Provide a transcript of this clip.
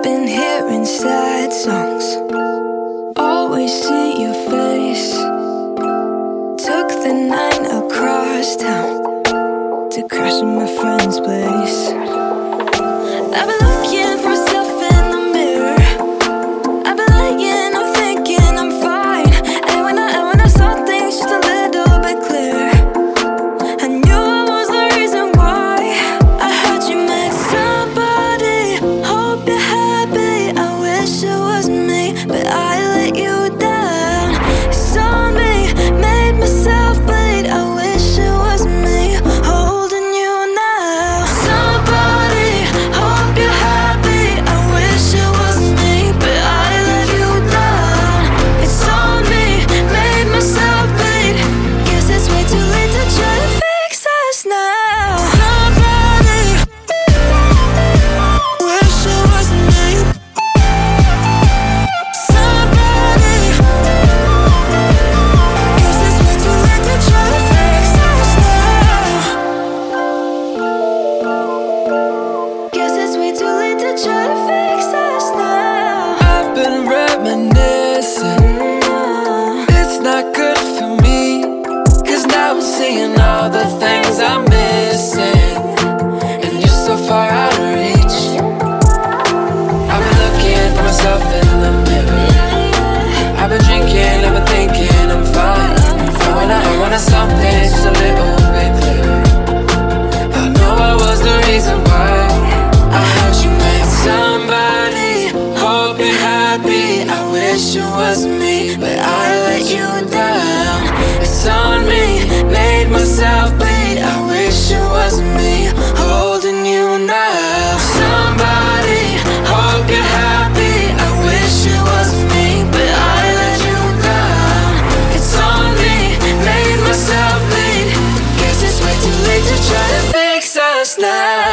Been hearing sad songs, always see your face. Took the 9 across town to crash in my friend's place. I've been looking for myself in the mirror. I've been lying, I'm thinking I'm fine. And when I saw things just a little bit clearer, I knew I was the reason why. I heard you met somebody, hope you're happy. I wish it was me, but I let you down. It's on me, made myself bleed. I wish it was me, holding you now. Somebody, hope you're happy. I wish it was me, but I let you down. It's on me, made myself bleed. Guess it's way too late to try to fix us now. Somebody, wish it was me. Somebody, guess it's way too late to try to fix us now. Guess it's way too late to try to fix us now. I've been reminiscing. It's not good for me, 'cause now I'm seeing all the things I'm missing, and you're so far out of reach. I've been looking for myself in the mirror. I've been drinking, I've been thinking I'm fine. And when I something just a little bit clearer, I know I was the reason why. I heard you met somebody, hope you're happy. I wish it was me, but I let you down. It's on me, made myself bleed. I wish it was me, holding you now. Somebody, hope you're happy. I wish it was me, but I let you down. It's on me, made myself bleed. Guess it's way too late to try to fix us now.